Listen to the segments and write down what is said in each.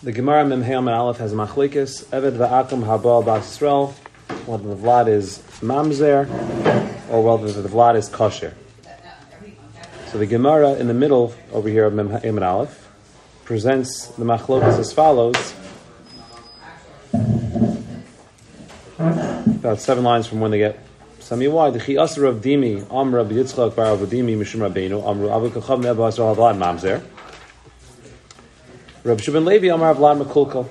The Gemara Mem Hey Amud Aleph has a machlekes. Eved va'akum haba bas Yisrael. Whether the vlad is mamzer or whether the vlad is kosher. So the Gemara in the middle over here of Mem Hey Amud Aleph presents the machlokes as follows. About 7 lines from when they get Sami why the Chi Asar of Dimi Amr Rabbi Yitzchak Bar Avudimi Mishum Rabbeinu Amru Avu Kachav Neba Yisrael Vlad Mamzer. Rabbi Shimon Levi Amar Vlad Mekulkel.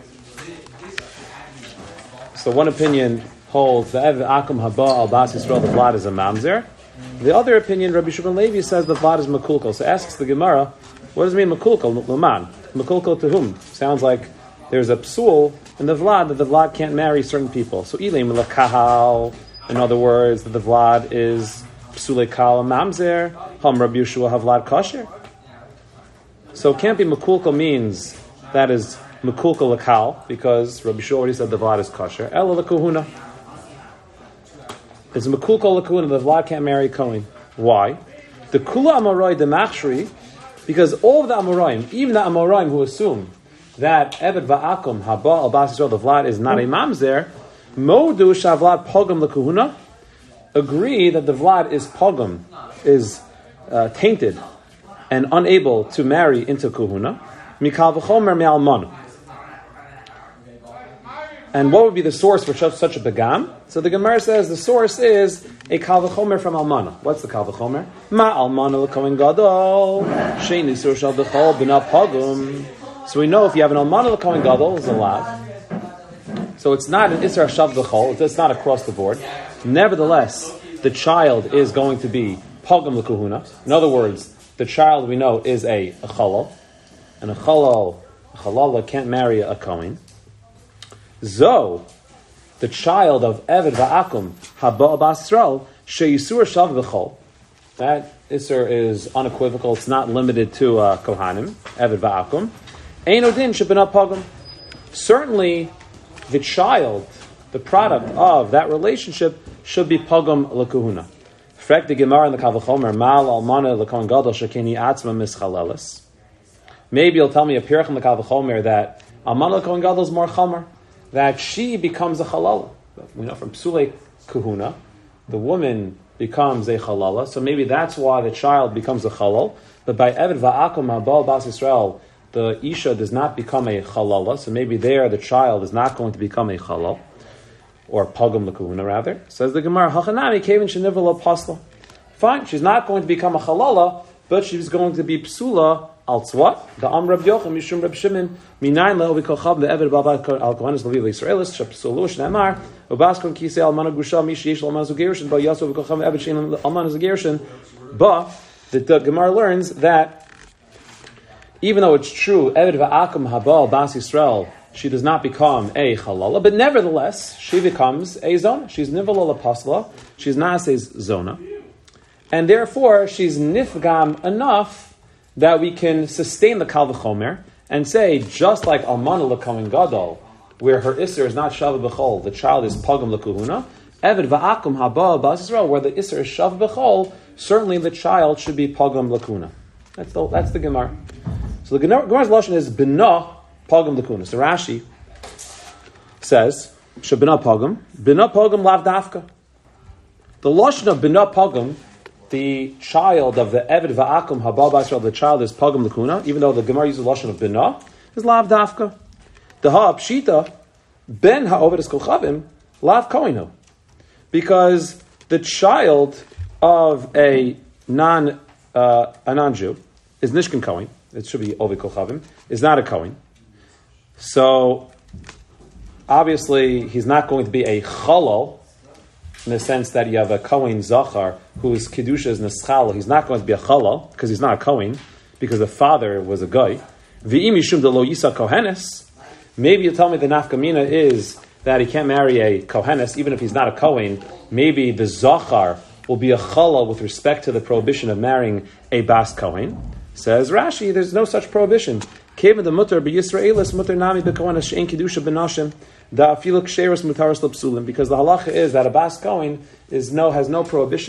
So one opinion holds the Ev Akum Haba Al Bas Yisrael the Vlad is a Mamzer. The other opinion, Rabbi Shimon Levi says the Vlad is Mekulkel. So asks the Gemara, what does it mean Mekulkel? Laman. Mekulkel to whom? Sounds like there's a psul in the Vlad that the Vlad can't marry certain people. So Ilay Melakahal, in other words, that the Vlad is psule kal mamzer. Ham Rabbi Yeshua Havlad kosher. So it can't be Mekulkel means that is Mekulkel Lakal, because Rabbi Yeshua already said the Vlad is kosher. Ela Lakuhuna. It's Mekulkel Lakuna, the Vlad can't marry Kohen. Why? The Kula Amorai the Machshri, because all of the Amoraim, even the Amoraim who assume that Eved Va'akum Haba Al Bas Yisrael the Vlad is not a Mamzer, Modu Shavlad Pogam Lakuhuna, agree that the Vlad is Pogam, is tainted and unable to marry into Kuhuna. Mikal V'chomer Me'almanu. And what would be the source for such a begam? So the Gemara says the source is a Kal V'chomer from Almana. What's the Kal V'chomer? Ma Almana L'Kohen Gadol Sheini Sur Shal B'chol B'na Pogam. So we know if you have an Almana L'Kohen Gadol, it's a lav. So it's not an Isra Shav B'chol, it's not across the board. Nevertheless, the child is going to be Pogam L'Kuhuna. In other words, the child we know is a chalal. And a chalala can't marry a Kohen. Zo, the child of Eved Va'akum Haba Bas Yisrael Sheyisur Shav B'chol. That Isser is unequivocal. It's not limited to Kohanim. Eved Va'akum Ein Odin Shebena Pogam. Certainly, the child, the product of that relationship, should be Pogam L'Kuhuna. Frek the Gemara in the Kal V'chomer Mal Almana L'Kohen Gadol Shekeni Atzma Mischalelis. Maybe you'll tell me a Pirach in the Kal V'chomer that Almana L'Kohen Gadol is more Chomer, that she becomes a Chalala. We know from Psule Kuhuna, the woman becomes a Chalala, so maybe that's why the child becomes a Chalal. But by Eved Va'akum Haba Bas Yisrael, the Isha does not become a Chalala, so maybe there the child is not going to become a Chalal, or Pogam L'Kuhuna rather. Says the Gemara, Hachanami Kevin Shenivala Pasla. Fine, she's not going to become a Chalala, but she's going to be Psula als what? The Am Rab Yocham Mishum Rab Shimon Minayin Le'ovi Kochav Le'eved Baba Al Kohanis Levi L'Yisraelis Shepsulu Shneimar Ubaskon Kisei Almana Grusha Mishi Yesh Almana Zugerishin Ba Yasu V'Kochav Eved Shein Almana Zugerishin. But the Gemara learns that even though it's true, Eved Va'akum Haba Bas Yisrael, she does not become a Chalala, but nevertheless, she becomes a Zona. She's Nivala Pasla, she's Nase's Zona. And therefore, she's Nifgam enough that we can sustain the Kal V'chomer and say, just like Almana L'Kohen Gadol, where her Isser is not Shav B'chol, the child is Pogam L'Kuhuna, Eved Va'akum Haba Bas Yisrael, where the Isser is Shav B'chol, certainly the child should be Pogam L'Kuhuna. That's the Gemara. So the Gemara's lashon is Bina Pogam L'Kuhuna. So Rashi says, Shabina Pogam Lav Dafka. The lashon of Bina Pogam, the child of the Eved Va'akum Haba Bas Yisrael, the child is Pogam L'Kuhuna, even though the Gemara uses the lashon of Bina, is Lav Dafka. The Ha'apshita, Ben Ha'oved Es Kolchavim, Lav Koinu. Because the child of a non-Jew is Nishkan Kohen, it should be Oved Kolchavim, is not a Kohen. So, obviously, he's not going to be a Chalal, in the sense that you have a Kohen Zachar, whose Kedusha is Neschal. He's not going to be a Chalal, because he's not a Kohen, because the father was a Goy. V'im Yishum de lo Yisa Kohenes. Maybe you tell me the Nafkamina is that he can't marry a Kohenes, even if he's not a Kohen. Maybe the Zachar will be a Chalal with respect to the prohibition of marrying a Bas Kohen. Says Rashi, there's no such prohibition. Kevin the mutter b'Yisraelis mutter nami b'kohenes she'en kedusha b'nashim da afilu ksheros mutaros l'psulim, because the halacha is that a Bas Kohen has no prohibition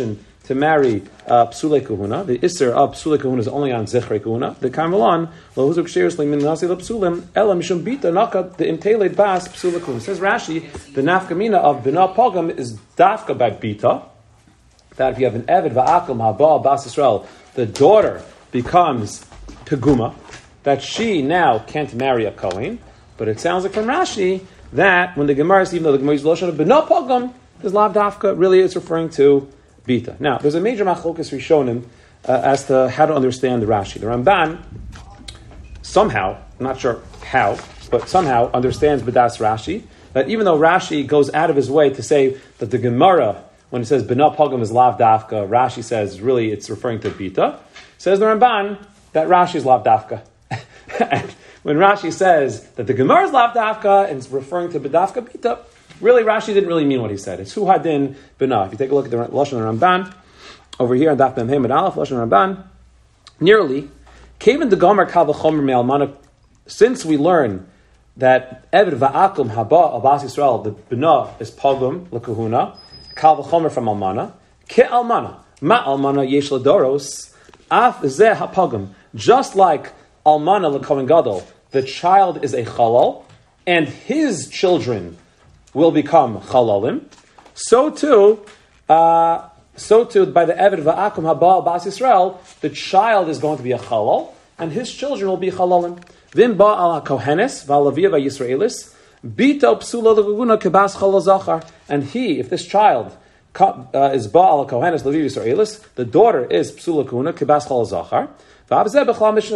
to marry psule kahuna. The isser of psule kahuna is only on zichrei kahuna. The karmelan lo huzuk sheiros lemin nasi lepsulim ela mishum bita naka the imteled bas psule kahuna. Says Rashi, the nafkamina of bina pogam is dafka by bita. That if you have an eved va'akum haba bas Yisrael, the daughter becomes peguma. That she now can't marry a kohen. But it sounds like from Rashi that when the Gemara is, even though the Gemara is loshon of bina pogam, this lav dafka really is referring to bita. Now, there's a major machlokas rishonim as to how to understand the Rashi. The Ramban somehow, I'm not sure how, but somehow understands b'das Rashi, that even though Rashi goes out of his way to say that the Gemara, when it says bina pogam is lav dafka, Rashi says really it's referring to bita. Says the Ramban that Rashi is lav dafka. And when Rashi says that the Gemara is lav dafka and it's referring to b'dafka bita, really, Rashi didn't really mean what he said. It's hu hadin bina. If you take a look at the Lashon Ramban, over here on Daf Mem Hey Aleph, Lashon Ramban, nearly, Kevin the Gomer Kal V'chomer Me'almana, since we learn that Eved Va'akum Haba Abbas Yisrael, the bina is pogum l'kahuna, Kal V'chomer from Almana, Ke Almana, Ma Almana Yesh L'doros, Af Zeh HaPogum, just like Almana l'Kohen Gadol, the child is a chalal, and his children will become chalalim. So too, by the Eved Va'akum Haba Bas Yisrael, the child is going to be a chalal, and his children will be chalalim. Vim ba al kohenes va'alavia va'Yisraelis bito psula l'guguna kebas chalal zachar. And he, if this child is ba al kohenes l'avia Yisraelis, the daughter is psula kuna kebas chalal zachar. Etc.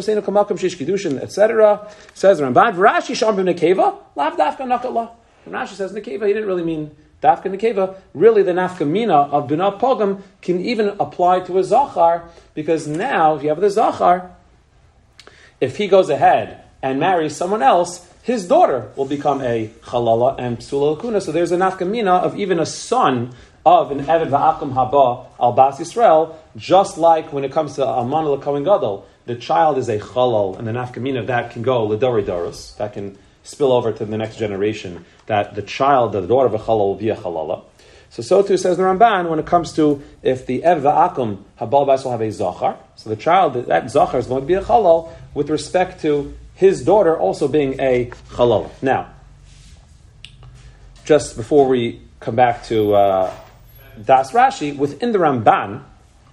Says Ramban, Rashi shambim nekeva lav dafka nakala. Rashi says nekeva, he didn't really mean dafka nekeva. Really, the nafkamina of bina pogam can even apply to a zachar, because now if you have the zachar, if he goes ahead and marries someone else, his daughter will become a chalala and psula kuna. So there's a nafkamina of even a son of an Eved Va'akum Haba al Bas Yisrael, just like when it comes to Almana l'Kohen Gadol, the child is a chalal, and the nafkamina of that can go l'dori doros, that can spill over to the next generation, that the child, the daughter of a chalal, will be a chalala. So too says the Ramban, when it comes to if the Eved Va'akum Haba al Bas will have a zachar, so the child, that zachar is going to be a chalal with respect to his daughter also being a chalal. Now, just before we come back to Das Rashi, within the Ramban,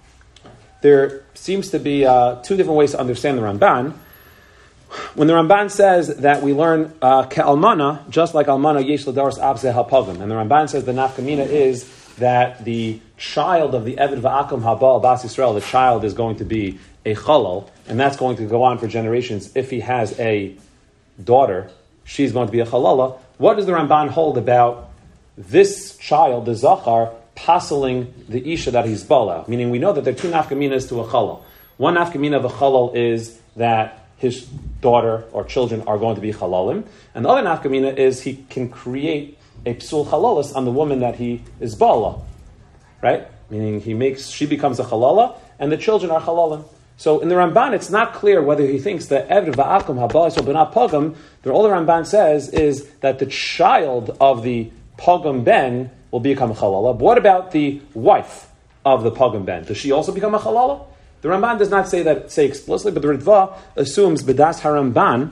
there seems to be two different ways to understand the Ramban. When the Ramban says that we learn ke'almana, just like almana yesh l'daros abzeh hapagim, and the Ramban says the nafkamina is that the child of the Eved Va'akum Haba Bas Yisrael, the child is going to be a chalal, and that's going to go on for generations. If he has a daughter, she's going to be a chalala. What does the Ramban hold about this child, the zachar, passeling the isha that he's bala? Meaning we know that there are two nafkaminas to a chalal. One nafkamina of a chalal is that his daughter or children are going to be chalalim, and the other nafkamina is he can create a psul chalalis on the woman that he is bala, right? Meaning she becomes a chalala, and the children are chalalim. So in the Ramban, it's not clear whether he thinks that Eved Va'akum Haba Yisrael B'nat Pogam, all the Ramban says is that the child of the Pogam Ben will become a chalala. But what about the wife of the Pogam Ben? Does she also become a chalala? The Ramban does not say explicitly, but the Ritva assumes B'das HaRamban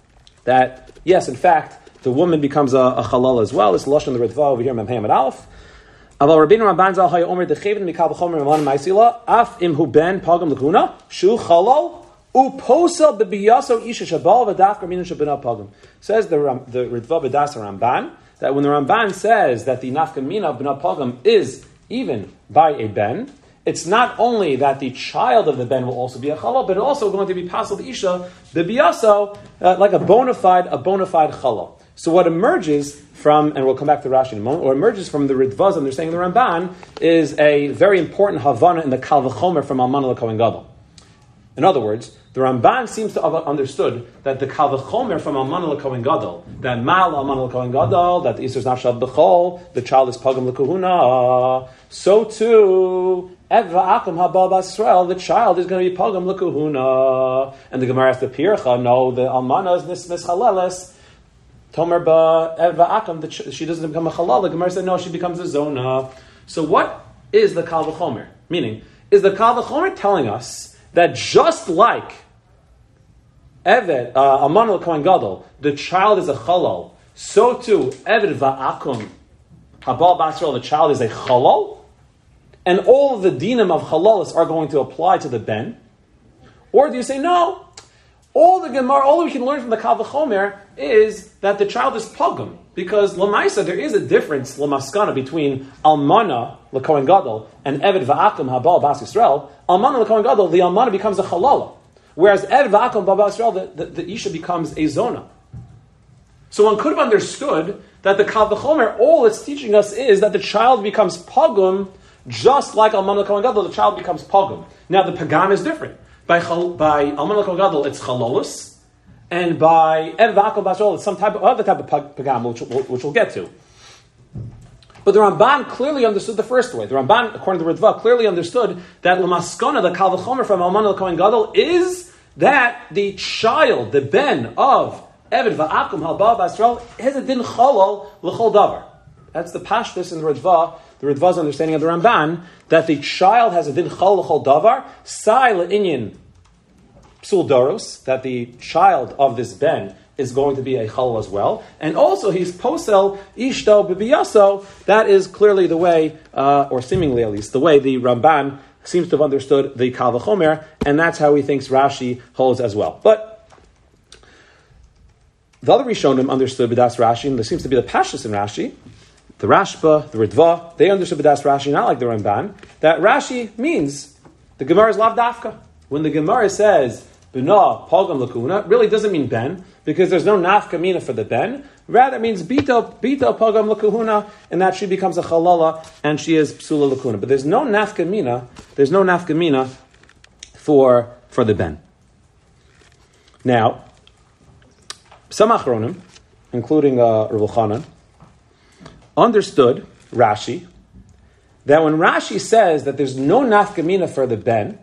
that, yes, in fact, the woman becomes a chalala as well. It's Lashon the Ritva over here, Mem Hamad Aleph. Aval Rabbeinu Ramban Zal Haya Omer Dechevin Mikal B'chomer Meman Ma'isila Af Im Hu Ben Pogam L'Kuna Shu Chalal Uposel B'Biyaso Isha Shabal V'Daf Raminu Shabina Pogam. Says the Ritva B'das HaRamban that when the Ramban says that the nafkamina of B'nai Pogam is even by a ben, it's not only that the child of the ben will also be a chalal, but it's also going to be passel the isha, the biyaso, like a bona fide chalal. So what emerges from, and we'll come back to Rashi in a moment, what emerges from the Ritvaz understanding the Ramban is a very important havana in the Kal V'chomer from Almana l'Kohen Gadol. In other words, the Ramban seems to have understood that the Kal V'chomer from Almana l'Kohen Gadol, that Mal Almana l'Kohen Gadol, that the Isur is not Shav B'chol, the child is Pagam l'Kuhuna. So too, Eved Va'akum Haba Bas Yisrael, the child is going to be Pagam l'Kuhuna. And the Gemara has the Pircha, no, the Almana is Nismis Chaleles. Tomer ba Eved Va'akum, she doesn't become a Chalal. The Gemara said, no, she becomes a Zona. So what is the Kal V'chomer? Meaning, is the Kal V'chomer telling us that just like Eved, Alman L'Kohen Gadol, the child is a Chalal, so too, Eved Va'akum, Habal Basrel, the child is a Chalal, and all of the dinim of Chalalis are going to apply to the Ben? Or do you say, no, all that we can learn from the Kal V'chomer is that the child is Pogum, because Lamaisa, there is a difference, Lamaskana, between Almana, L'Kohen Gadol, and Eved Va'akum, Habal Bas Yisrael. Almana, L'Kohen Gadol, the Almana becomes a Chalala. Whereas Eved Va'akum, Habal Bas Yisrael, the Isha becomes a Zona. So one could have understood that the Kal V'chomer, all it's teaching us is that the child becomes Pogum, just like Almana, L'Kohen Gadol, the child becomes Pogum. Now the Pagam is different. By Alman L'Kohen Gadol, it's Chalolus, and by Eved Va'akum Bas Yisrael, it's some other type of Pagam, which we'll get to. But the Ramban clearly understood the first way. The Ramban, according to Ritva, clearly understood that Lamaskana, the Kal V'chomer from Alman L'Kohen Gadol, is that the child, the Ben of Eved Va'akum Habal Bas Yisrael, has a din Chalal L'chol Davar. That's the Pashtus in the Ritva's understanding of the Ramban, that the child has a din Chalal L'chol Davar, Sai L'Inyan Psul Doros, that the child of this Ben is going to be a Chalal as well, and also he's Posel Ishto Bibiyaso. That is clearly the way, or seemingly at least, the way the Ramban seems to have understood the Kal V'chomer, and that's how he thinks Rashi holds as well. But the other Rishonim understood B'das Rashi, and there seems to be the Pashtus in Rashi, the Rashba, the Ritva, they understood B'das Rashi, not like the Ramban, that Rashi means the Gemara is Lav Dafka. When the Gemara says, B'na, Pogam L'Kuna, really doesn't mean Ben, because there's no Nafka Mina for the Ben, rather it means Bita Pogam L'Kuna, and that she becomes a Chalala, and she is Psula L'Kuna. But there's no Nafka Mina for the Ben. Now, some Achronim, including Rav Elchanan, understood Rashi, that when Rashi says that there's no nafkamina for the Ben,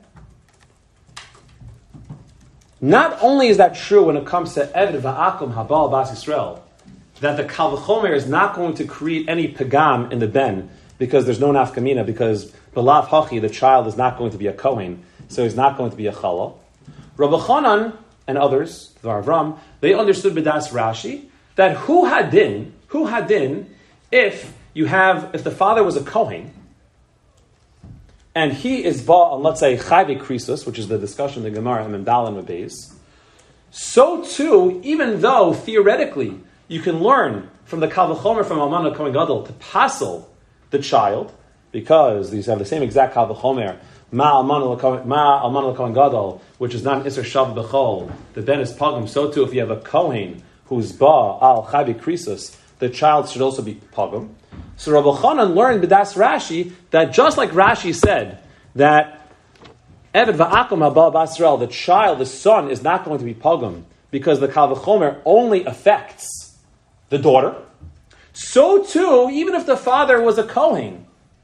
not only is that true when it comes to Eved Va'akum Habal Bas Yisrael, that the Kal V'chomer is not going to create any pagam in the Ben, because there's no nafkamina, because B'lav Hachi, the child, is not going to be a Kohen, so he's not going to be a Chalal. Rav Elchanan and others, the Avram, they understood B'das Rashi, that who had din, if the father was a Kohen, and he is bought on, let's say, Chayve Krisus, which is the discussion in the Gemara and Dal and Beis, so too, even though theoretically you can learn from the Kal V'chomer from Alman L'Kohen Gadol to passel the child, because these have the same exact Kal V'chomer, Ma Alman L'Kohen Gadol, which is not an Isser Shav B'chol, the Ben is Pagam, so too if you have a Kohen who's Ba Al Chayve Krisus, the child should also be Pagam. So Rav Elchanan learned B'das Rashi that just like Rashi said that Eved Va'akum Habal Bas Yisrael, the child, the son, is not going to be Pagam because the Kal V'chomer only affects the daughter. So too, even if the father was a Kohen,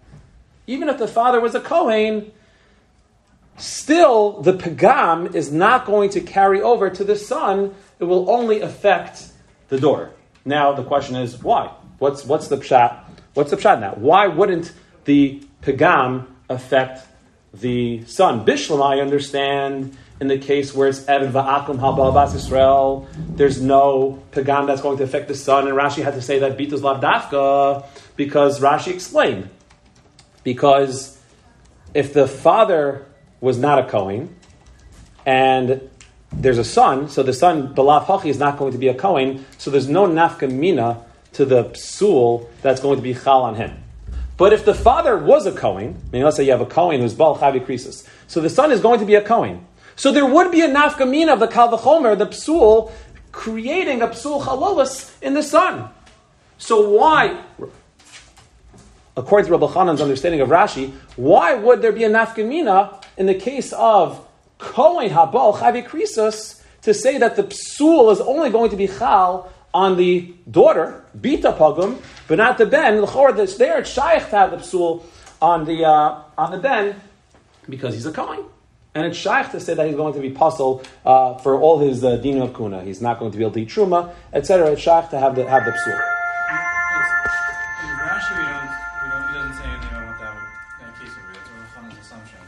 still the Pagam is not going to carry over to the son. It will only affect the daughter. Now the question is why? What's the pshat? What's the pshat now? Why wouldn't the pagam affect the son? Bishlam, I understand, in the case where it's Eved Va'akum Habal Bas Yisrael, there's no pagam that's going to affect the son, and Rashi had to say that Bitus Lav Dafka, because Rashi explained. Because if the father was not a Kohen, and there's a son, so the son, B'lav Hachi, is not going to be a Kohen, so there's no nafka mina to the psul that's going to be chal on him. But if the father was a Kohen, let's say you have a Kohen who's Baal Chavi Krisus, so the son is going to be a Kohen. So there would be a nafka mina of the Kal V'chomer, the psul, creating a psul chalalas in the son. So why, according to Rabbi Chanan's understanding of Rashi, why would there be a nafka mina in the case of Kohen Habal Chavi Krisus to say that the psul is only going to be chal on the daughter, Bita Pagum, but not the Ben? L'chor, that's there, it's shaykh to have the psul on the Ben because he's a Kohen. And it's shaykh to say that he's going to be puzzle for all his din of kuna. He's not going to be able to eat truma, etc. It's shaykh to have the psul. In Rashi, he doesn't say anything about that one. Like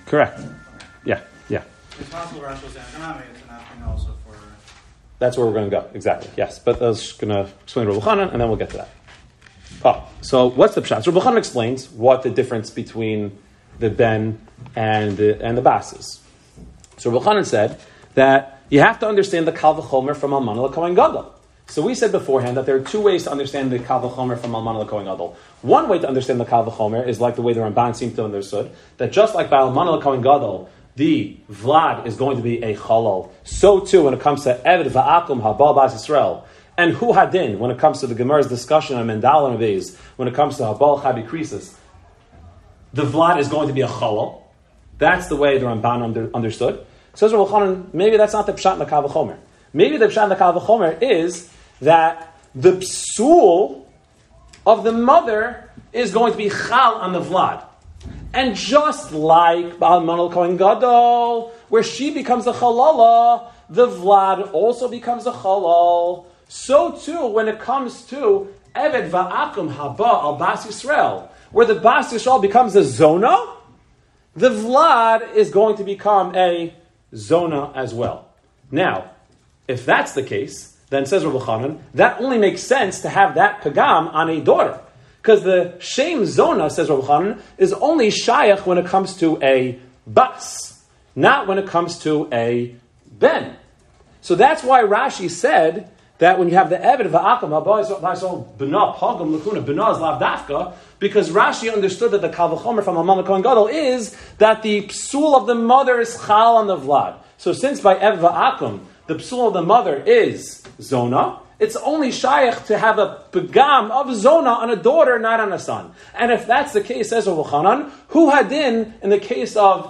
Correct. Yeah. It's possible Rashi will say economic, it's an asking also for... That's where we're going to go. Exactly. Yes. But I was going to explain Rabbi Chanan, and then we'll get to that. So what's the pshat? So Rabbi Chanan explains what the difference between the ben and the bas is. So Rabbi Chanan said that you have to understand the kal v'chomer from Almana l'Kohen Gadol. So we said beforehand that there are two ways to understand the kal v'chomer from Almana l'Kohen Gadol. One way to understand the kal v'chomer is like the way the Ramban seems to understood, that just like by Almana l'Kohen Gadol, the Vlad is going to be a chalal, so too when it comes to Eved va'akum habal bas Yisrael, and hu hadin, when it comes to the Gemara's discussion on Mendal and Aviz, when it comes to habal chabi krisis, the Vlad is going to be a chalal. That's the way the Ramban understood. Says Rabbi Chanan, maybe that's not the pshat in the kal v'chomer. Maybe the pshat in the kal v'chomer is that the psul of the mother is going to be chal on the Vlad. And just like Baal Manal Kohen Gadol, where she becomes a chalala, the Vlad also becomes a chalal. So too, when it comes to Eved Va'akum Haba al Bas Yisrael, where the Bas Yisrael becomes a zona, the Vlad is going to become a zona as well. Now, if that's the case, then says Rabbi Chanan, that only makes sense to have that pagam on a daughter. Because the shem zona, says Rabbi Chanan, is only shayach when it comes to a bas, not when it comes to a ben. So that's why Rashi said that when you have the Eved va'akam haba b'na pagam lakuna b'na is lav dafka, because Rashi understood that the kal v'chomer from Alman Kohen Gadol is that the psul of the mother is chal on the Vlad. So since by Eved va'akam the psul of the mother is zona, it's only shaykh to have a pagam of zona on a daughter, not on a son. And if that's the case, says Rabbi Chanan, hu hadin in the case of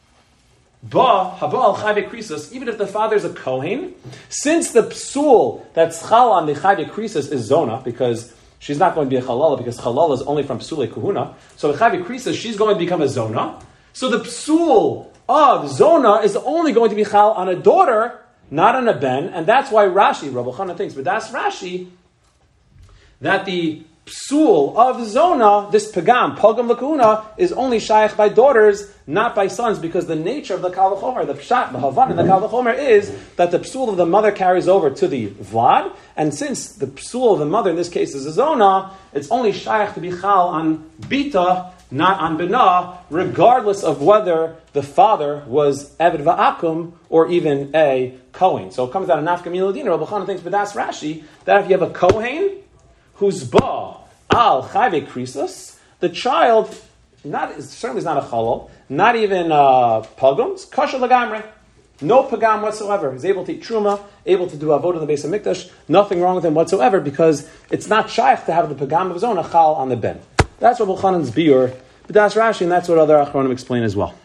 ba haba al chayve krisus, even if the father is a kohen, since the psul that's chal on the chayve krisus is zona, because she's not going to be a chalala, because chalala is only from psule kuhuna. So the chayve krisus, she's going to become a zona. So the psul of zona is only going to be chal on a daughter, not on a ben, and that's why Rashi, Rabbi Chanan thinks, but that's Rashi, that the psul of zona, this pagam lakuna, is only shaykh by daughters, not by sons, because the nature of the kal v'chomer, the pshat, the havan in the kal v'chomer is that the psul of the mother carries over to the vlad, and since the psul of the mother in this case is a zona, it's only shaykh to be chal on bita, not on bina, regardless of whether the father was Eved Va'akum or even a Kohen. So it comes out of Nafka Miladina. Rabbi Chanan thinks, but that's Rashi, that if you have a Kohen who's Ba Al Chayve Krisus, the child certainly is not a Chalal, not even Pagums, Kasha Lagamre. No Pagam whatsoever. He's able to eat Truma, able to do Avodah in the base of Mikdash, nothing wrong with him whatsoever, because it's not Shaykh to have the Pagam of his own, a Chal on the Ben. That's Rabbi Chanan's biur, but that's Rashi, and that's what other Achronim explain as well.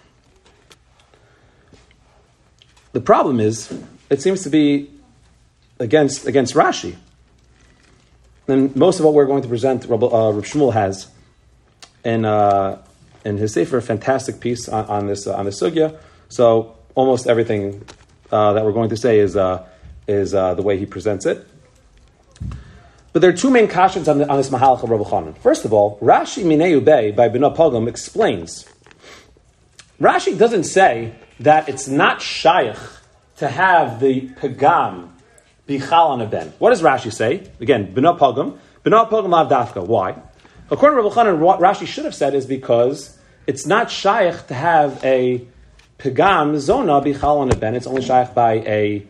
The problem is, it seems to be against Rashi. And most of what we're going to present, Reb Shmuel has in his sefer, a fantastic piece on this sugya. So almost everything that we're going to say is the way he presents it. But there are two main kashans on this mahalach of Rabbi Chanan. First of all, Rashi Minei Ubei by Bina Pogam explains. Rashi doesn't say that it's not shaykh to have the pagam be chal on a ben. What does Rashi say? Again, Bina Pogam lav dafka. Why? According to Rabbi Chanan, what Rashi should have said is because it's not shaykh to have a pagam zona be chal on a ben. It's only shaykh by a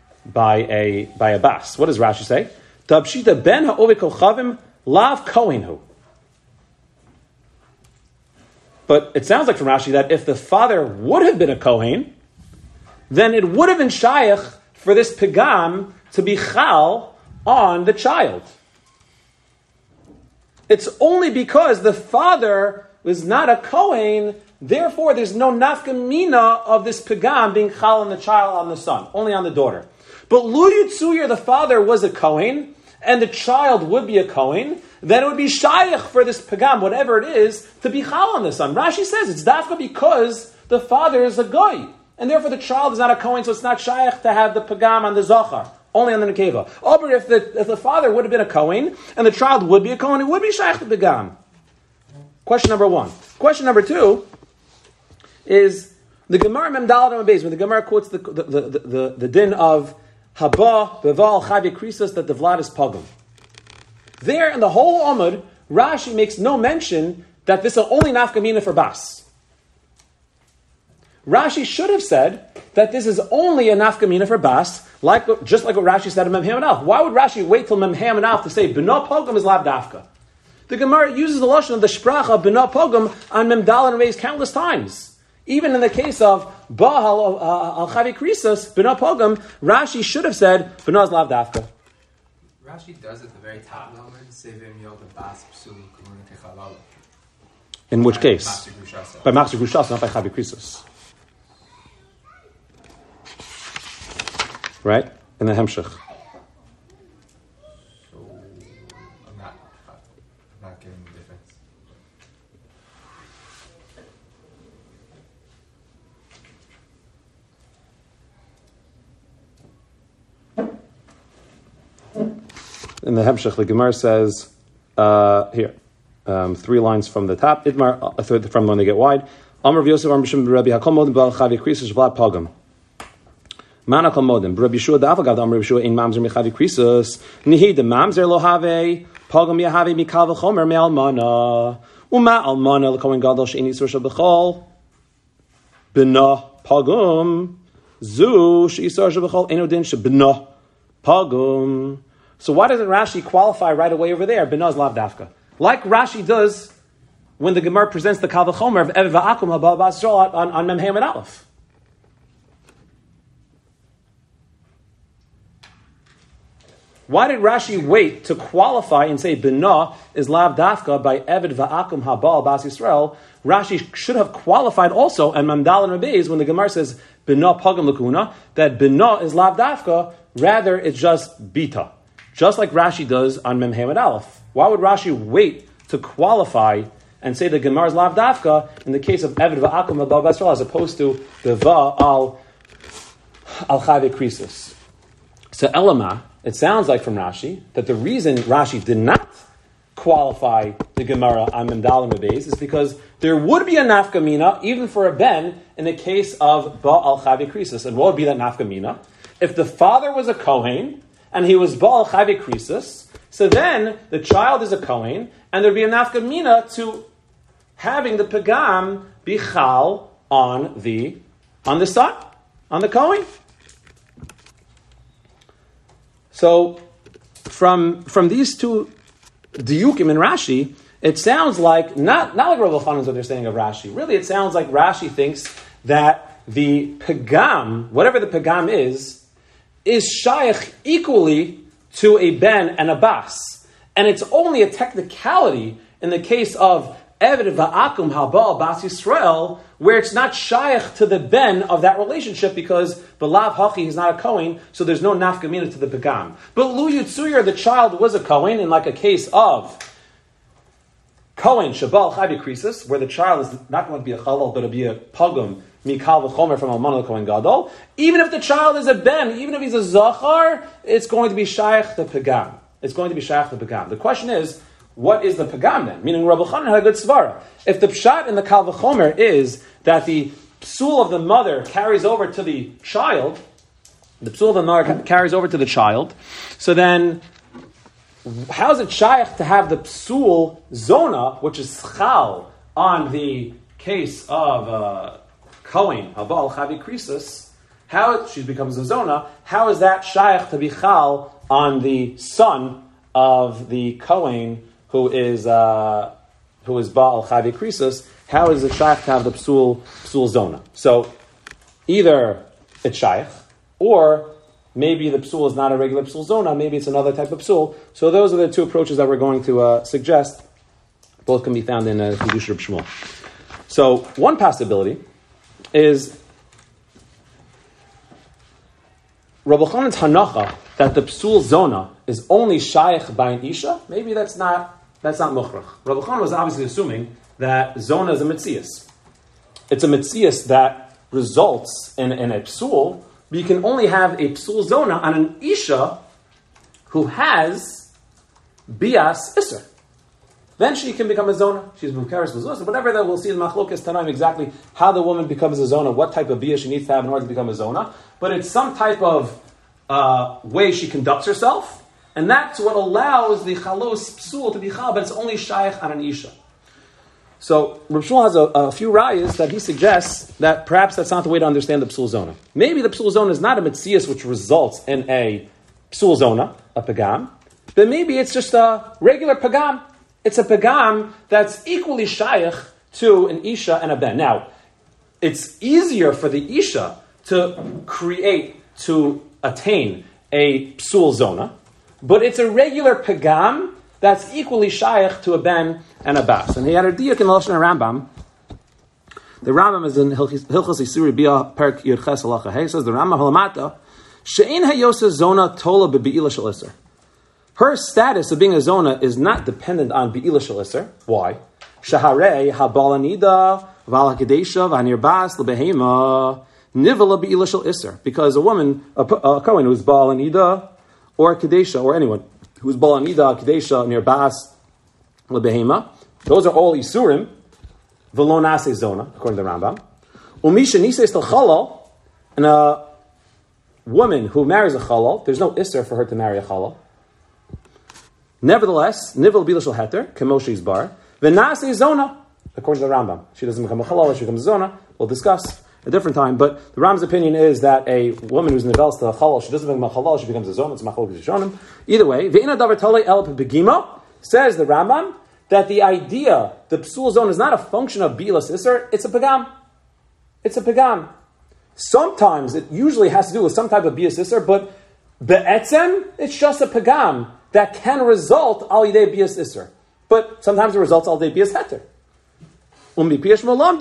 bas. What does Rashi say? Tabshita ben ha'ove kochavim lav kohenhu. But it sounds like from Rashi that if the father would have been a kohen, then it would have been shaykh for this pagam to be chal on the child. It's only because the father was not a kohen, therefore there's no nafka mina of this pagam being chal on the child, on the son, only on the daughter. But Lu Yitzuyir, the father, was a kohen, and the child would be a kohen, then it would be shaykh for this pagam, whatever it is, to be chal on the son. Rashi says it's dafka because the father is a goy, and therefore the child is not a kohen, so it's not shaykh to have the pagam on the zachar, only on the nekeva. Oh, but if the father would have been a kohen, and the child would be a kohen, it would be shaykh to pagam. Question number one. Question number two is The Gemara Memdal and Beis, when the Gemara quotes the din of Haba Beval Chavi Krisos that the Vlad is Pagum. There in the whole Amud, Rashi makes no mention that this is only nafkamina for Bas. Rashi should have said that this is only a nafkamina for Bas, just like what Rashi said in Mem Ham and Alf. Why would Rashi wait till Mem Ham and Alf to say B'na Pogum is Lav Dafka? The Gemara uses the lashon of the Shpracha B'na Pogum on Mem Dal and Reis countless times. Even in the case of Ba'al al Chavi Krisos, B'na Pogum, Rashi should have said B'na is Lav Dafka. Rashi does at the very top moment say Vim Yod Bas Psul Kumuna Techalal. In which case? By Machzir Grushas, not by Chavi Krisos. Right? In the Hemshech. So I'm not getting the difference. In the Hemshech, the Gemara says, here, 3 lines from the top, Idmar, a third from when they get wide. Amr of Yosef, Amr B'Shem Rabbi Hakol Modim B'al Chavi Krisos Vlad Pagam. Mana Kol Modim, Rabbi Yeshua Da'avagav, Amr Yeshua in Mamzer Mechavi Krisos, Nihi de Mamzer Lo Have, Pagam Yahave Mikal V'Chomer Me Almana, Uma Almana L'Kohen Gadol She'eni Yisur Shal B'Chol, B'na Pagam, Zu She'Yisur Shal B'Chol, Eno Din She'B'na Pagam. So why doesn't Rashi qualify right away over there? B'na is Lav Dafka. Like Rashi does when the Gemara presents the Kal V'Chomer of Ev Va'akum Haba Bas Yisrael on Mem Ham and Aleph. Why did Rashi wait to qualify and say B'na is Lav Dafka by Eved Va'akum Haba Bas Yisrael? Rashi should have qualified also and Mamdal and Rabbeis when the Gemara says B'na Pagam L'Kuna that B'na is Lav Dafka, rather it's just Bita. Just like Rashi does on Mem Ham and Aleph. Why would Rashi wait to qualify and say the Gemara is Lav Dafka in the case of Eved Va'akum Haba Bas Yisrael as opposed to the Va al Chavi Krisos? So Elama, it sounds like from Rashi that the reason Rashi did not qualify the Gemara on Memdal and Beis is because there would be a nafkamina even for a ben in the case of Ba'al Chavi Krisos. And what would be that nafkamina? If the father was a Kohen and he was Ba'al Chavi Krisos, so then the child is a Kohen and there'd be a nafkamina to having the Pagam be Chal on the son, on the Kohen. So, from these two diukim in Rashi, it sounds like, not like Rav Elchanan's understanding of Rashi. Really, it sounds like Rashi thinks that the Pagam, whatever the Pagam is shaykh equally to a ben and a bas. And it's only a technicality in the case of Eved Va'akum Haba Bas Yisrael, where it's not shaykh to the ben of that relationship because B'lav Hachi is not a Kohen, so there's no nafkamina to the Pagam. But Lu Yitzuyar, the child, was a Kohen in like a case of Kohen Shabal Chavi Krisos, where the child is not going to be a Chalal, but it'll be a Pagam Mikal V'Chomer from Almana Kohen Gadol. Even if the child is a ben, even if he's a Zachar, it's going to be shaykh to Pagam. It's going to be shaykh to Pagam. The question is, what is the Pagam then? Meaning Rabbi Chanan had a good svara. If the pshat in the Kal V'Chomer is that the psul of the mother carries over to the child, so then how is it shaykh to have the psul zona, which is chal, on the case of Kohen, Habal Chavi Krisos? How she becomes a zona? How is that shaykh to be chal on the son of the Kohen who is Baal Chavi Krisos? How is it shaykh to have the psul zona? So either it's shaykh, or maybe the psul is not a regular psul zona, maybe it's another type of psul. So those are the two approaches that we're going to suggest. Both can be found in Chidush Reb Shmuel. So one possibility is Rabbi Chanan's hanacha that the psul zona is only shaykh by an isha. Maybe that's not mukhrach. Rabbi Chanan was obviously assuming that zona is a mitzias. It's a mitzias that results in a psul, but you can only have a psul zona on an isha who has bias isser. then she can become a zona. She's Mukeres Mezuzah, whatever that we'll see in Machlokas Tanaim exactly how the woman becomes a zona, what type of bia she needs to have in order to become a zona. But it's some type of way she conducts herself, and that's what allows the chalos psul to be chal, but it's only shaykh on an isha. So Rav Shmuel has a few rayas that he suggests that perhaps that's not the way to understand the psul zona. Maybe the psul zona is not a mitzias which results in a psul zona, a pagam, but maybe it's just a regular pagam. It's a pagam that's equally shaykh to an isha and a ben. Now, it's easier for the isha to attain a psul zona, but it's a regular pagam that's equally shaykh to a ben and a bas. And he had a diuk in the Lashon Rambam. The Rambam is in Hilchos Isuri Bia Perk Yud Ches Halacha Hey. Says the Rambam Halamata She'ein Hayosa Zona Tola Be'ila Shel Iser. Her status of being a zona is not dependent on Be'ila Shel Iser. Why? Shaharei Habalanida Val Hakadesha Vanir Bas LeBehema Nivala Be'ila Shel Iser. Because a woman, a Kohen who's Balanida or Kadesha or anyone who's Balanida, Kadesha, near Bas, Lebehema. Those are all Isurim, Velo Nase Zona, according to the Rambam. Umisha Nises Tel Chalal, and a woman who marries a Chalal, there's no Isser for her to marry a Chalal. Nevertheless, Nivel Bilashal Heter, Kemoshe Bar, Venase Zona, according to the Rambam. She doesn't become a Chalal, she becomes a Zona. We'll discuss a different time, but the Ram's opinion is that a woman who's nivels to a chalal, she doesn't become a chalal, she becomes a zona. It's machlokes yishonim. Either way, ve'ina davar tolei el begima, says the Rambam that the idea, the psul zone, is not a function of bilas iser. It's a pagam. It's a pagam. Sometimes it usually has to do with some type of bilas iser, but be'etzem, it's just a pagam that can result al yidei bilas iser. But sometimes it results al yidei bilas heter. So it says, Reb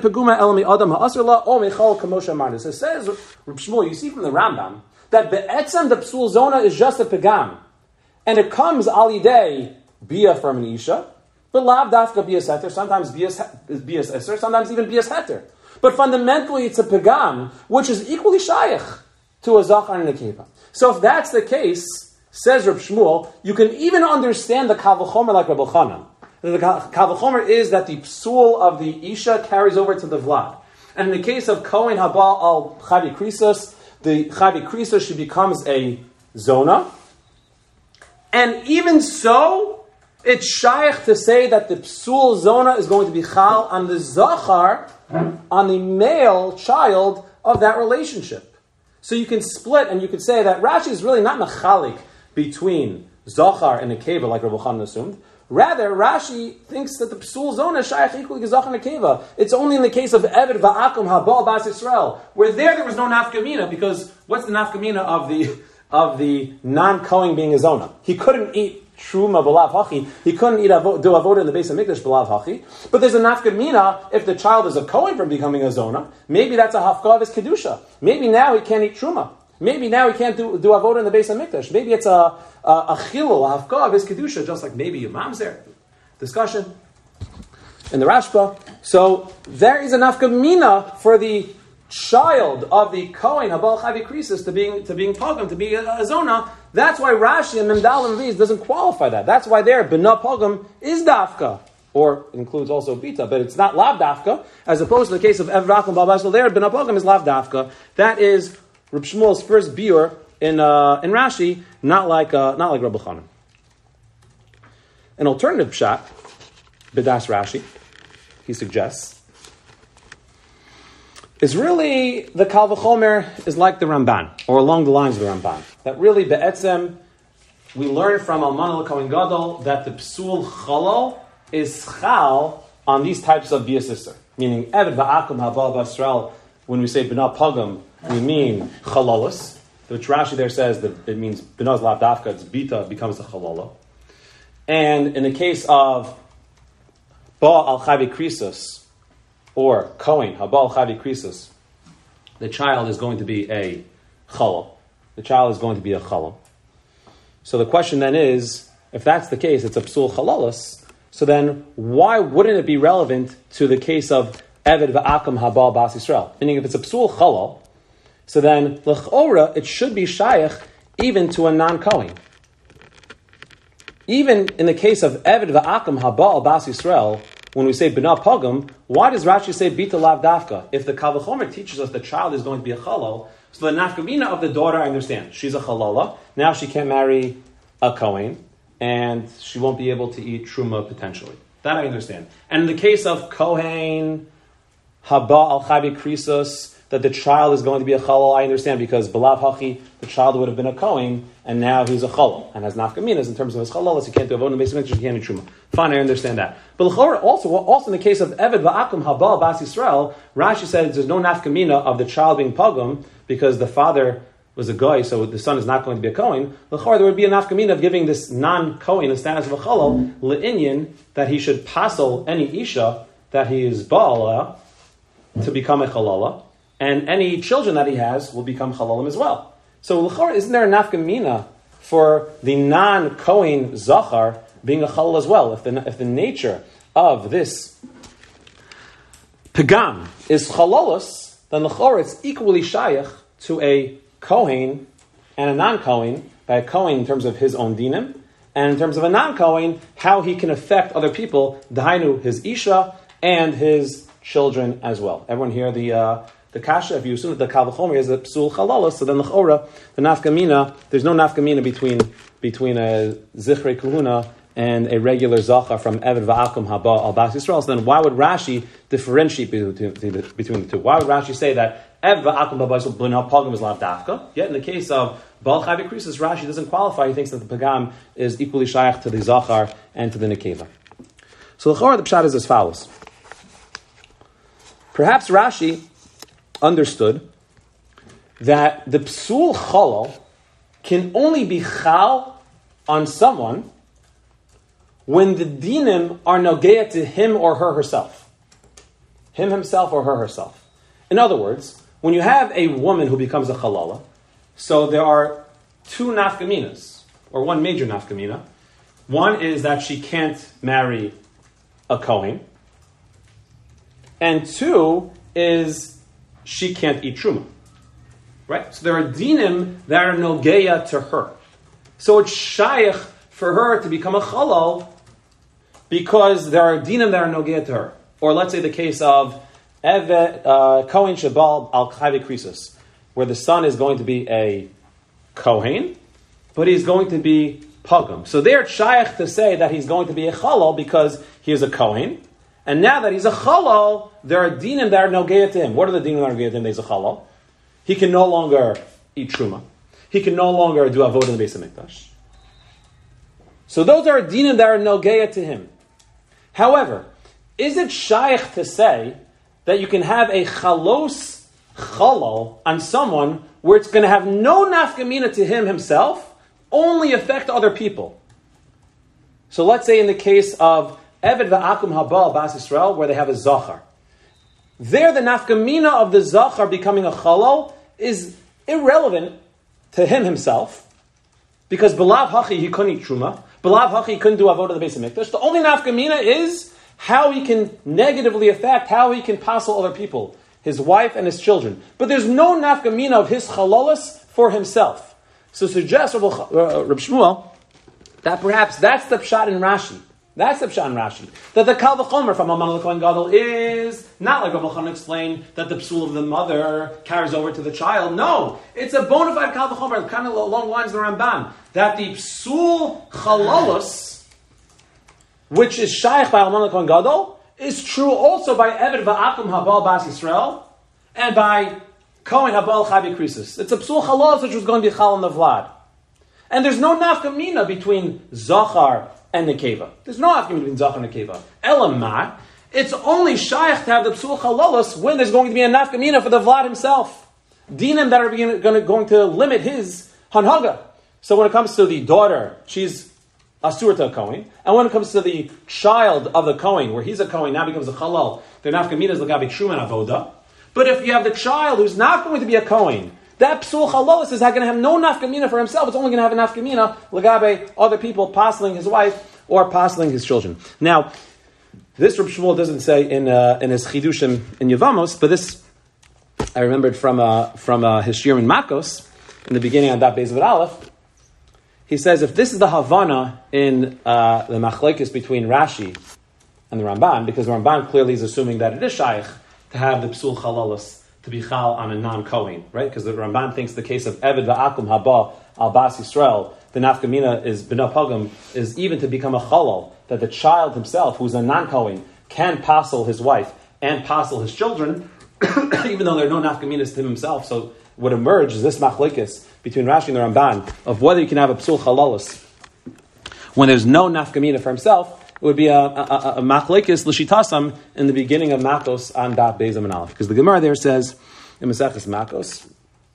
Shmuel, you see from the Rambam, that be'etzem the psul zona is just a pagam. And it comes al yidei bia from an isha, but lav dafka bias heter, sometimes bias eser, sometimes even bias heter. But fundamentally it's a pagam, which is equally shaykh to a zachar and a nekeva. So if that's the case, says Reb Shmuel, you can even understand the kal v'chomer like Reb Elchanan. The kal v'chomer is that the psul of the isha carries over to the vlad. And in the case of Kohen Habal al Chavi Krisos, the Chavi Krisos, she becomes a zona. And even so, it's shaykh to say that the psul zona is going to be chal on the zachar, on the male child of that relationship. So you can split and you could say that Rashi is really not mechalik between zachar and nekeva like Rav Elchanan assumed. Rather, Rashi thinks that the psul zona is shaykh equally to zachar and nekeva. It's only in the case of Eved va'akum habal bas Yisrael, where there was no nafkamina, because what's the nafkamina of the non-Kohen being a zona? He couldn't eat truma b'lav hachi. He couldn't do avoda in the base of mikdash b'lav hachi. But there's a nafkamina if the child is a Kohen from becoming a zona. Maybe that's a hafka of his kedusha. Maybe now he can't eat truma. Maybe now he can't do avoda in the base of mikdash. Maybe it's a chilul, a hafka of his kedusha, just like maybe your mom's there. Discussion in the Rashba. So there is a nafkamina for the child of the Kohen Habal Chavi Krisis to being pogam, to be a zona. That's why Rashi and Mendal and Reis doesn't qualify that. That's why there Bina pogam is dafka, or includes also bita, but it's not lav dafka, as opposed to the case of Evrak and Babasel. There Bina pogam is lav dafka. That is Reb Shmuel's first biur in Rashi, not like Reb Elchanan. An alternative pshat, B'das Rashi, he suggests, is really the Kal V'chomer is like the Ramban, or along the lines of the Ramban. That really, be'etzem, we learn from Almana L'Kohen Gadol that the Psul Chalal is chal on these types of bias iser. Meaning, Eved Va'akum Habal B'Yisrael, when we say B'na Pagam, we mean Chalalas, which Rashi there says that it means B'na's Lav Dafka, it's Bita, becomes a Chalala. And in the case of Ba Al Chavi Krisos, or Kohen, Habal Chavi Krisos, the child is going to be a Chalal. The child is going to be a Chalal. So the question then is, if that's the case, it's a Psul Chalalas, so then why wouldn't it be relevant to the case of Eved Va'akum Habal Bas Yisrael? Meaning if it's a Psul Chalal, so then L'chora, it should be Shaykh even to a non-Kohen. even in the case of Eved va'akum haba al bas Yisrael, when we say b'na pagum, why does Rashi say bita lav dafka? If the Kal V'chomer teaches us the child is going to be a chalal, so the nafkamina of the daughter, I understand. She's a chalala. Now she can't marry a Kohen, and she won't be able to eat truma potentially. That I understand. And in the case of Kohen, haba al chavi krisos, that the child is going to be a chalal, I understand, because belav hachi, the child would have been a Kohen, and now he's a chalal, and has nafkaminas in terms of his chalalas, he can't do avodah in the base of mikdash, he can't eat truma. Fine, I understand that. But also in the case of Eved va'akum haba bas Yisrael, Rashi says there's no nafkamina of the child being pagum, because the father was a goy, so the son is not going to be a Kohen. L'chor, there would be a nafkamina of giving this non-Kohen the status of a chalal, le'inyan, that he should passel any isha that he is ba'ala to become a chalala, and any children that he has will become chalalim as well. So, l'chor, isn't there a nafkamina for the non-Kohen zachar being a chalal as well? If the nature of this pagam is chalalos, then l'chor it's equally shayach to a Kohen and a non-Kohen, by a Kohen in terms of his own dinim, and in terms of a non-Kohen, how he can affect other people, dahainu, his isha, and his children as well. Everyone hear the kasha, if you assume that the Kal V'chomer is a psul chalalos, so then l'chora, the nafkamina, there's no nafkamina between a zichrei kahuna and a regular zachar from Eved va'akum haba al bas Yisrael. So then why would Rashi differentiate between the two? Why would Rashi say that Eved va'akum haba Yisrael b'na pagam is lav dafka? Yet in the case of Baal Chavi Krisis, Rashi doesn't qualify. He thinks that the pagam is equally shayach to the zachar and to the nekeva. So the pshat is as follows. Perhaps Rashi understood that the psul chalal can only be chal on someone when the dinim are nogeya to him or her herself. Him himself or her herself. In other words, when you have a woman who becomes a chalala, so there are two nafkaminas, or one major nafkamina. One is that she can't marry a Kohen, and two is she can't eat truma. Right? So there are dinim that are nogeya to her. So it's shaykh for her to become a chalal because there are dinim that are nogeya to her. Or let's say the case of Kohen Shabal al Chavi Krisus, where the son is going to be a Kohen, but he's going to be pagum. So they're shaykh to say that he's going to be a chalal because he is a Kohen. And now that he's a chalal, there are dinim that are nogeya to him. What are the dinim that are nogeya to him? He's a chalal. He can no longer eat truma. He can no longer do avodah in the Beis HaMikdash. So those are dinim that are nogeya to him. However, is it shaykh to say that you can have a chalos chalal on someone where it's going to have no nafkamina to him himself, only affect other people? So let's say in the case of Eved va'akum haba bas Yisrael, where they have a zachar. There, the nafkamina of the zachar becoming a chalal is irrelevant to him himself, because belav hachi he couldn't eat truma, belav hachi he couldn't do avodah the Beis HaMikdash. The only nafkamina is how he can negatively affect, how he can passel other people, his wife and his children. But there's no nafkamina of his chalalas for himself. So suggests Reb Shmuel that perhaps that's the pshat in Rashi. That's the pshat in Rashi. That the Kal V'chomer from Alman L'Kohen Gadol is not like Rabbi Elchanan explained that the psul of the mother carries over to the child. No, it's a bona fide Kal V'chomer, kind of along the lines of the Ramban, that the psul chalalos, which is shaykh by Alman L'Kohen Gadol, is true also by Eved va'akum habal bas Yisrael and by Kohen habal chavi krisis. It's a psul chalalos which was going to be chal in the Vlad. And there's no nafkamina between Zachar and Nekeva. There's no nafkamina between Zachar and Nekeva. Elamah, it's only shaykh to have the psul chalalos when there's going to be a nafkamina for the Vlad himself. Dinim that are going to limit his hanhaga. So when it comes to the daughter, she's asur to a Kohen. And when it comes to the child of the Kohen, where he's a Kohen, now becomes a chalal, their nafkamina is l'gabi truma and avoda. But if you have the child who's not going to be a Kohen, that psul chalalos is going to have no nafkamina for himself. It's only going to have a nafkamina l'gabe other people passing his wife or passing his children. Now, this Reb Shmuel doesn't say in his chidushim in Yevamos, but this I remembered from his shiur in Makos in the beginning on Daf Beis Vid Aleph. he says if this is the Havana in the machlekes between Rashi and the Ramban, because the Ramban clearly is assuming that it is shaykh to have the psul chalalas to be chal on a non-Kohen, right? Because the Ramban thinks the case of Eved va'akum haba al bas Yisrael, the nafkamina is b'na pagam, is even to become a chalal, that the child himself, who's a non-Kohen, can passel his wife and passel his children, even though there are no nafkaminas to him himself. So what emerges is this machlekes between Rashi and the Ramban of whether you can have a psul chalalas when there's no nafkamina for himself. It would be a machlekes l'shitasam in the beginning of Makos on Daf Beis and Aleph, because the Gemara there says in Maseches Makos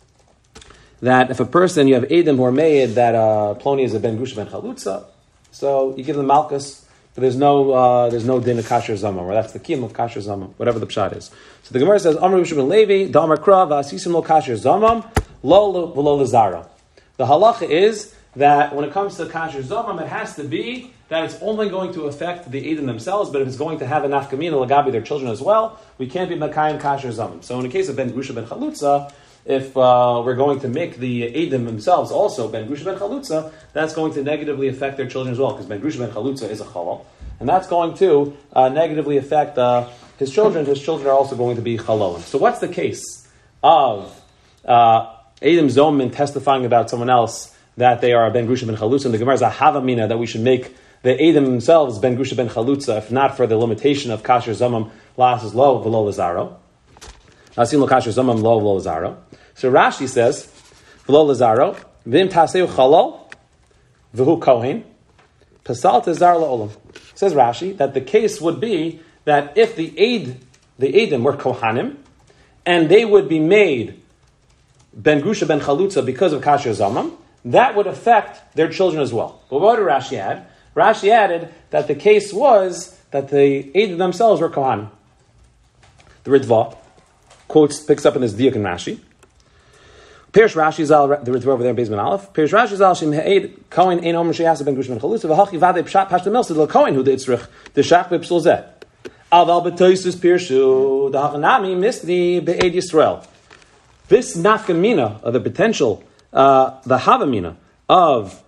that if a person, you have Edom who are made that Ploni is a ben Grusha ben Chalutza, so you give them Malchus, but there's no din of kasher zama, or that's the kiyum of kasher zama, whatever the pshat is. So the Gemara says Amar Yishub ben Levi Damar Krav Asisim lo kasher zamam lo v'lo lazara. The halacha is that when it comes to kasher zamam, it has to be that it's only going to affect the Edom themselves, but if it's going to have a nafkamina lagabi their children as well, we can't be makayim kasher zamam. So in the case of ben Grusha ben Chalutza, if we're going to make the Edom themselves also ben Grusha ben Chalutza, that's going to negatively affect their children as well, because ben Grusha ben Chalutza is a chalal, and that's going to negatively affect his children. His children are also going to be chalalim. So what's the case of Edom Zomin testifying about someone else that they are ben Grusha ben Chalutza, and the Gemara is a havamina that we should make the Edom themselves ben Grusha ben Chalutza, if not for the limitation of kasher zamam las is lo v'lo lazaro. Asim lo kasher zamam lo v'lo lazaro. So Rashi says v'lo lazaro v'im taseu chalal v'hu kohen pasal tezar la'olam. Says Rashi that the case would be that if the Edom were kohanim and they would be made ben Grusha ben Chalutza because of kasher zamam, that would affect their children as well. But what did Rashi add? Rashi added that the case was that the Edom themselves were Kohanim. The Ritva picks up in this Diak and Rashi. Perish Rashi zal, the Ritva over there in Beis Ben Aleph. Perish Rashi zal shim ha'ed Kohen ein omer sheyasa ben Grusha ben Chalutza v'hachi vadei pshat pashta milsa the Kohen who deitzrich the shach b'psul zeh. Aval b'toisus pirshu the hachanami misni be'ed Yisrael. This nafkamina of the potential, the havamina of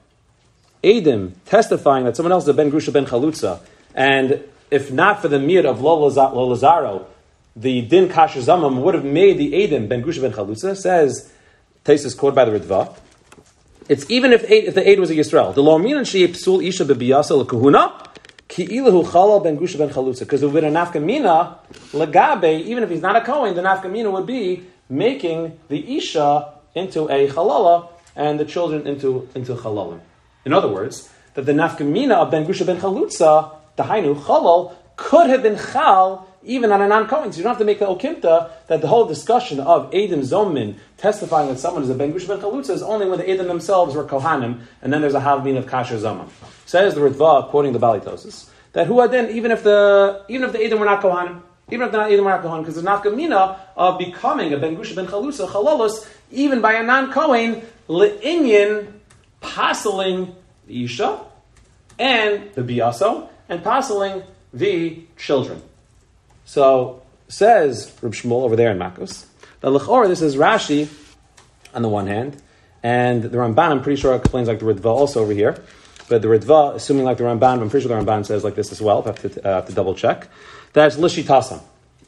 Edom testifying that someone else is a ben Grusha ben Chalutza, and if not for the mir of lo lazaro, the din kasher zamam would have made the Edom ben Grusha ben Chalutza. Says Taisus quoted by the Ritva. It's even if the Ed was a Yisrael. The lo minan she psul isha bebiyasa lekahuna ki ilahu chalal ben Grusha ben Chalutza, because there would be a nafkamina lagabe, even if he's not a Kohen, the nafkamina would be making the isha into a chalala and the children into chalalim. In other words, that the nafkamina of ben Grusha ben Chalutza, the hainu chalal, could have been chal even on a non-Kohen. So you don't have to make the okimta that the whole discussion of Edom Zomin testifying that someone is a ben Grusha ben Chalutza is only when the Edom themselves were kohanim, and then there's a havmin of kasher zaman. Says the Ritva, quoting the Balitosis, that who then even if the Edom were not kohanim, even if the Edom were not kohanim, because the nafkamina of becoming a ben Grusha ben Chalutza chalalos even by a non-Kohen le'inyan passeling the Isha and the Biyaso and passeling the children. So says Reb Shmuel over there in Makos that l'chora this is Rashi on the one hand, and the Ramban I'm pretty sure explains like the Ritva also over here, but the Ritva assuming like the Ramban, I'm pretty sure the Ramban says like this as well. I have to double check. That's l'shitasam.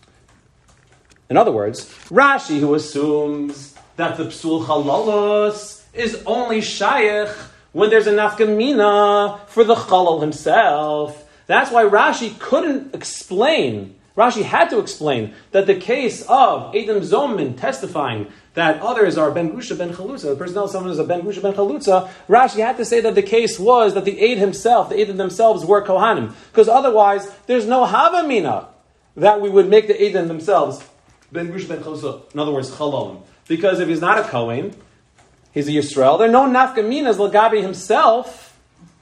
In other words, Rashi who assumes that the psul chalalos is only shaykh when there's a nafkamina for the chalal himself. That's why Rashi couldn't explain. Rashi had to explain that the case of Edom Zomin testifying that others are ben Grusha ben Chalutza, the person else someone is a ben Grusha ben Chalutza, Rashi had to say that the case was that the Edom themselves were Kohanim, because otherwise there's no havamina that we would make the Edom themselves ben Grusha ben Chalutza. In other words, chalalim. Because if he's not a Kohen, he's a Yisrael. There are no nafkaminas lagabi himself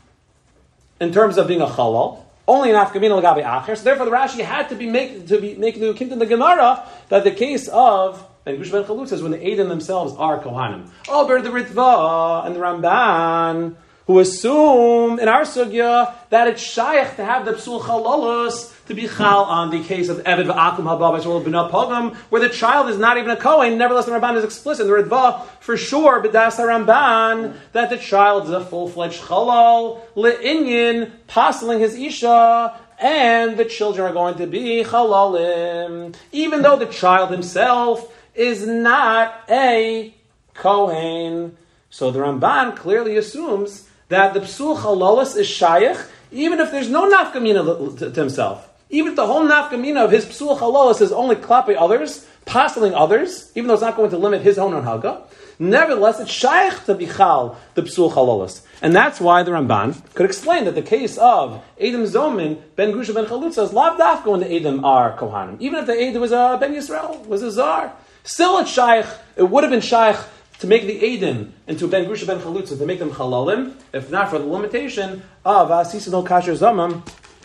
in terms of being a chalal. Only nafkamina lagabi acher. So therefore, the Rashi had to be making the ukint in the Gemara that the case of ben Grusha ben Chalutza is when the Edom themselves are kohanim. Oh, but the Ritva and the Ramban who assume in our sugya that it's shaykh to have the psul chalalos to be chal on the case of Eved v'akum haba b'shol b'nah pogam, where the child is not even a Kohen. Nevertheless, the Ramban is explicit in the Ritva for sure, b'das Ramban, that the child is a full-fledged chalal le'inyin, pasling his isha, and the children are going to be chalalim, even though the child himself is not a Kohen. So the Ramban clearly assumes that the psul chalalos is shaykh, even if there's no nafkamina to himself. Even if the whole nafkamina of his psul chalalos is only klape others, pasling others, even though it's not going to limit his own haga, nevertheless it's shaykh to be chal the psul chalalos. And that's why the Ramban could explain that the case of Edom Zomin, Ben Grusha, Ben Chalutza is lav dafka when the Edom are Kohanim. Even if the Edom was a Ben Yisrael, was a Zar, still it's shaykh, it would have been shaykh to make the Edom into Ben Grusha, Ben Chalutza, to make them chalalim, if not for the limitation of Asisidol Kasher Zamam,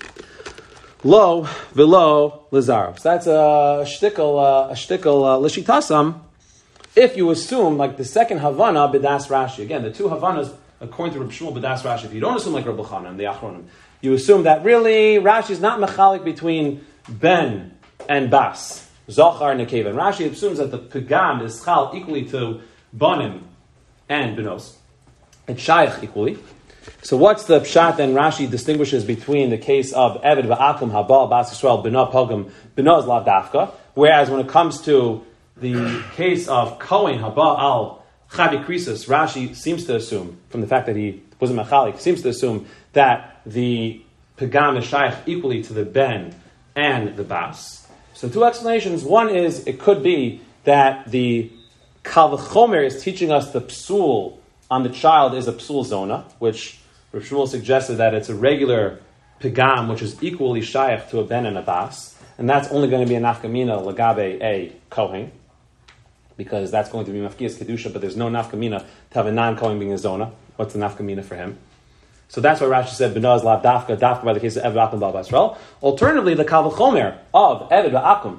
Lo v'lo lizaro. So that's a shtickle l'shitasam. If you assume, like the second Havana, b'das Rashi. Again, the two Havanas, according to Reb Shmuel, b'das Rashi. If you don't assume like Reb Chanan, the Achronim, you assume that really Rashi is not mechalik between Ben and Bas, Zochar and Nekeva. And Rashi assumes that the Pegam is chal equally to Banim and Benos. It's Shaykh equally. So what's the pshat? Then Rashi distinguishes between the case of Eved v'akum haba bas Yisrael b'na pogam b'na is lav dafka, whereas when it comes to the case of Kohen haba al chavi krisus, Rashi seems to assume, from the fact that he wasn't machalik, seems to assume that the pegam is shaykh equally to the ben and the bas. So two explanations. One is it could be that the Kal V'chomer is teaching us the psul on the child is a psul zona, which Rav Shmuel suggested that it's a regular pigam, which is equally shaykh to a ben and a bas, and that's only going to be a nafkamina lagabe a kohen, because that's going to be mafkias kedusha, but there's no nafkamina to have a non-kohen being a zona. What's the nafkamina for him? So that's why Rashi said b'na is lav dafka by the case of Eved v'akum b'al Yisrael. Alternatively, the Kal V'chomer of Eved v'akum,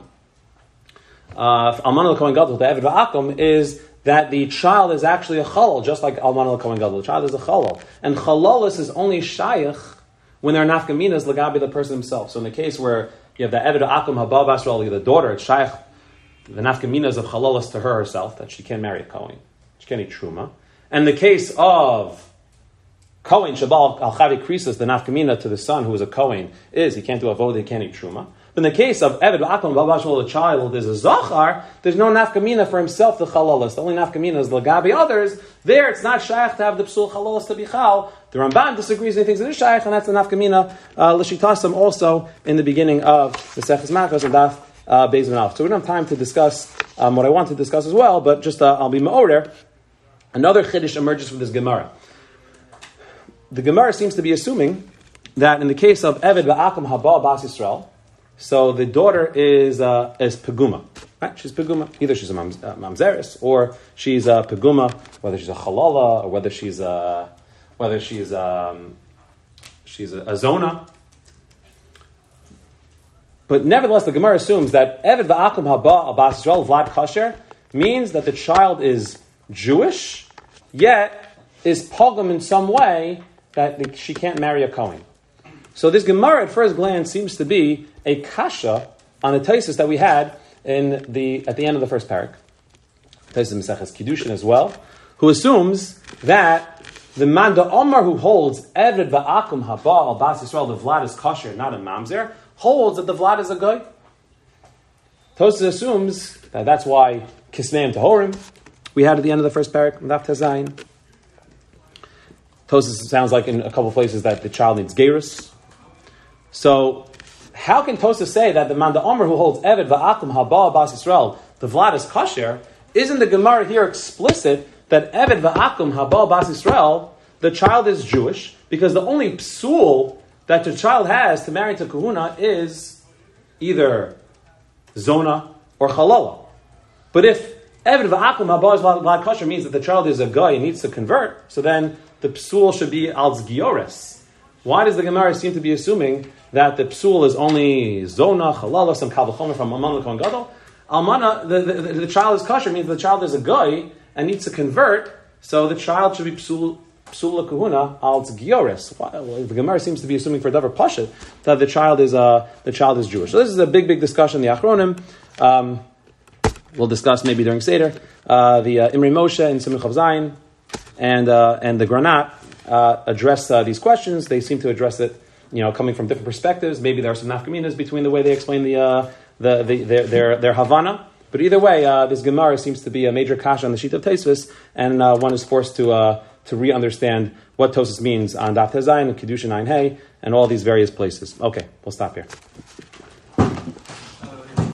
Alman al-Kohen Gadol, the Eved v'akum, is that the child is actually a chalal, just like Alman al-Kohen Gadol. The child is a chalal. And chalalis is only shaykh when there are nafkaminas lagabi the person himself. So in the case where you have the Eved v'akum haba b'Yisrael, the daughter, it's shaykh, the nafkaminas of chalalis to her herself, that she can't marry a Kohen. She can't eat truma. And the case of Kohen, Shabal al-Chavi Krisus, the nafkamina to the son who is a Kohen, is he can't do avodah, he can't eat truma. But in the case of Eved v'akum b'Yisrael, the child is a zachar, there's no nafkamina for himself, the chalalas. The only nafkamina is lagabi others. There, it's not shaykh to have the psul chalalas to be chal. The Ramban disagrees and he thinks it is shaykh, and that's the nafkamina l'shitasam also in the beginning of the Seches Makos and Daf Beis V'Alef. So we don't have time to discuss what I want to discuss as well, but just I'll be ma'orer. Another chiddush emerges from this Gemara. The Gemara seems to be assuming that in the case of Eved v'akum haba bas Yisrael, so the daughter is peguma, right? She's peguma. Either she's a mamzeris or she's a peguma, whether she's a chalala or whether she's a zona. But nevertheless, the Gemara assumes that Eved v'akum haba bas Yisrael vlad kasher means that the child is Jewish, yet is pogum in some way that she can't marry a Kohen. So this Gemara at first glance seems to be a kasha on a taisus that we had at the end of the first parak. Taisus Maseches Kiddushin as well, who assumes that the Manda Omar who holds Eved v'akum haba al bas Yisrael, the Vlad is kosher, not a mamzer, holds that the Vlad is a goy. Taisus assumes that that's why Kisneim Tahorim we had at the end of the first parak, Daf Tazayin. Tosas sounds like in a couple of places that the child needs gerus. So, how can Tosas say that the Manda Omer who holds Eved v'akum haba bas Yisrael, the Vlad is kasher? Isn't the Gemara here explicit that Eved v'akum haba bas Yisrael, the child is Jewish, because the only psul that the child has to marry to kahuna is either zona or halala. But if Eved v'akum haba Vlad kasher means that the child is a guy and needs to convert, so then the psul should be al zgiores. Why does the Gemara seem to be assuming that the psul is only zona, halala, some kal v'chomer from Alman l'Kohen Gadol? Almana, the child is kosher means the child is a guy and needs to convert, so the child should be psul psula kahuna al tzgioris. Well, the Gemara seems to be assuming for davar pasha that the child is Jewish. So this is a big discussion. The Achronim we'll discuss maybe during Seder. The Imrei Moshe and Simon Chav Zayin and the Granat address these questions. They seem to address it, coming from different perspectives. Maybe there are some nafkaminas between the way they explain their Havana. But either way, this Gemara seems to be a major kasha on the sheet of Tosfos, and one is forced to re-understand what Tosfos means on Daf Tezayin and Kiddushin Ein Hey and all these various places. Okay, we'll stop here.